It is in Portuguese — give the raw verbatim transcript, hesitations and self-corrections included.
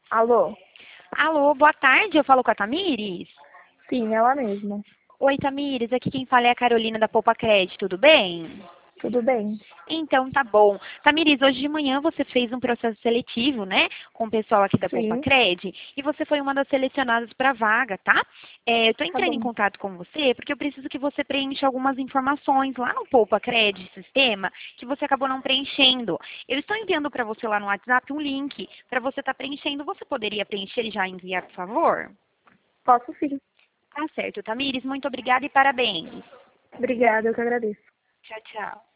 Alô? Alô, boa tarde, eu falo com a Tamires? Sim, ela mesma. Oi, Tamires, aqui quem fala é a Carolina da Poupa Crédito, tudo bem? Tudo bem? Então, tá bom. Tamires, hoje de manhã você fez um processo seletivo, né, com o pessoal aqui da Poupa Sim, Cred, e você foi uma das selecionadas para a vaga, tá? É, eu tô tá entrando em bom. contato com você porque eu preciso que você preencha algumas informações lá no Poupa Cred sistema que você acabou não preenchendo. Eu estou enviando para você lá no WhatsApp um link para você estar preenchendo. Você poderia preencher e já enviar, por favor? Posso sim. Tá certo, Tamires, muito obrigada e parabéns. Obrigada, eu que agradeço. Tchau, tchau.